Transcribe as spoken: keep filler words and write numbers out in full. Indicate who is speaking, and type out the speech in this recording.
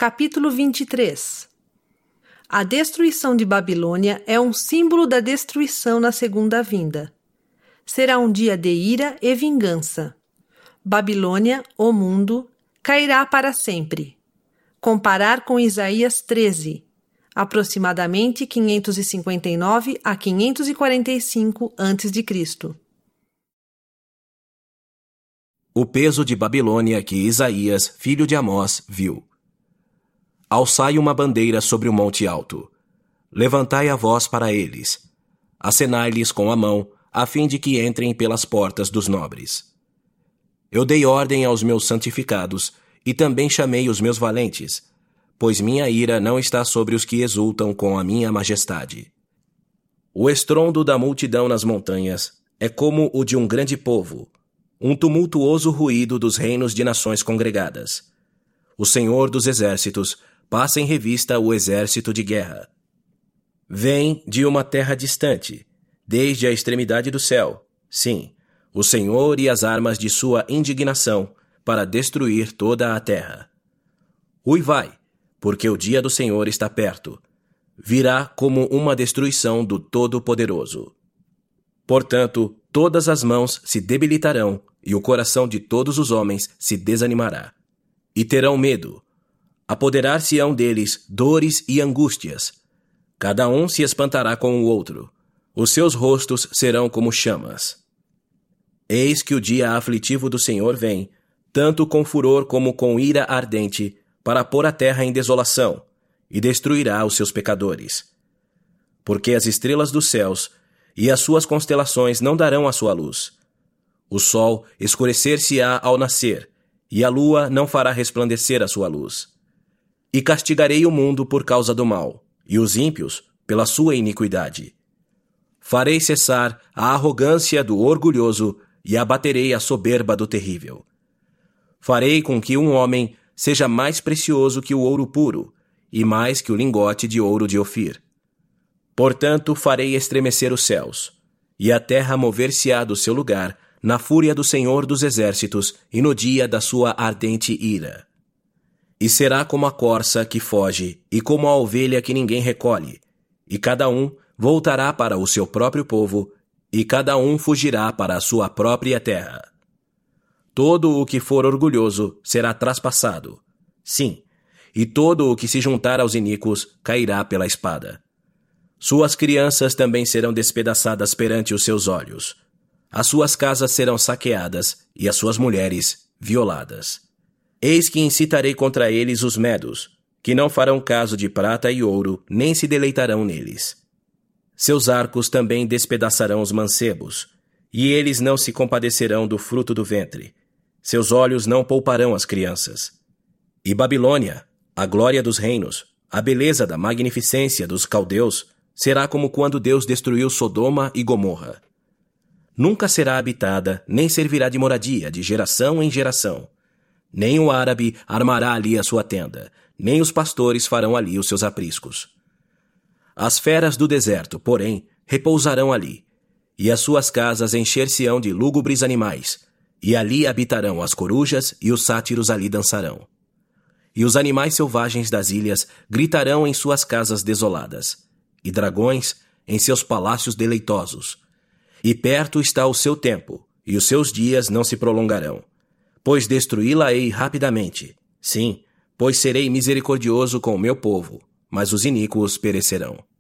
Speaker 1: Capítulo vinte e três. A destruição de Babilônia é um símbolo da destruição na segunda vinda. Será um dia de ira e vingança. Babilônia, o mundo, cairá para sempre. Comparar com Isaías treze, aproximadamente quinhentos e cinquenta e nove a quinhentos e quarenta e cinco antes de Cristo.
Speaker 2: O peso de Babilônia que Isaías, filho de Amós, viu. Alçai uma bandeira sobre o monte alto. Levantai a voz para eles. Acenai-lhes com a mão, a fim de que entrem pelas portas dos nobres. Eu dei ordem aos meus santificados, e também chamei os meus valentes, pois minha ira não está sobre os que exultam com a minha majestade. O estrondo da multidão nas montanhas é como o de um grande povo, um tumultuoso ruído dos reinos de nações congregadas. O Senhor dos exércitos passa em revista o exército de guerra. Vem de uma terra distante, desde a extremidade do céu, sim, o Senhor e as armas de sua indignação, para destruir toda a terra. Uivai, porque o dia do Senhor está perto. Virá como uma destruição do Todo-Poderoso. Portanto, todas as mãos se debilitarão e o coração de todos os homens se desanimará. E terão medo. Apoderar-se-ão deles dores e angústias. Cada um se espantará com o outro. Os seus rostos serão como chamas. Eis que o dia aflitivo do Senhor vem, tanto com furor como com ira ardente, para pôr a terra em desolação, e destruirá os seus pecadores. Porque as estrelas dos céus e as suas constelações não darão a sua luz. O sol escurecer-se-á ao nascer, e a lua não fará resplandecer a sua luz. E castigarei o mundo por causa do mal, e os ímpios pela sua iniquidade. Farei cessar a arrogância do orgulhoso e abaterei a soberba do terrível. Farei com que um homem seja mais precioso que o ouro puro, e mais que o lingote de ouro de Ofir. Portanto, farei estremecer os céus, e a terra mover-se-á do seu lugar na fúria do Senhor dos exércitos e no dia da sua ardente ira. E será como a corça que foge e como a ovelha que ninguém recolhe, e cada um voltará para o seu próprio povo, e cada um fugirá para a sua própria terra. Todo o que for orgulhoso será traspassado. Sim, e todo o que se juntar aos iníquos cairá pela espada. Suas crianças também serão despedaçadas perante os seus olhos. As suas casas serão saqueadas e as suas mulheres violadas. Eis que incitarei contra eles os medos, que não farão caso de prata e ouro, nem se deleitarão neles. Seus arcos também despedaçarão os mancebos, e eles não se compadecerão do fruto do ventre. Seus olhos não pouparão as crianças. E Babilônia, a glória dos reinos, a beleza da magnificência dos caldeus, será como quando Deus destruiu Sodoma e Gomorra. Nunca será habitada, nem servirá de moradia, de geração em geração. Nem o árabe armará ali a sua tenda, nem os pastores farão ali os seus apriscos. As feras do deserto, porém, repousarão ali, e as suas casas encher-se-ão de lúgubres animais, e ali habitarão as corujas e os sátiros ali dançarão. E os animais selvagens das ilhas gritarão em suas casas desoladas, e dragões em seus palácios deleitosos. E perto está o seu tempo, e os seus dias não se prolongarão. Pois destruí-la-ei rapidamente. Sim, pois serei misericordioso com o meu povo, mas os iníquos perecerão.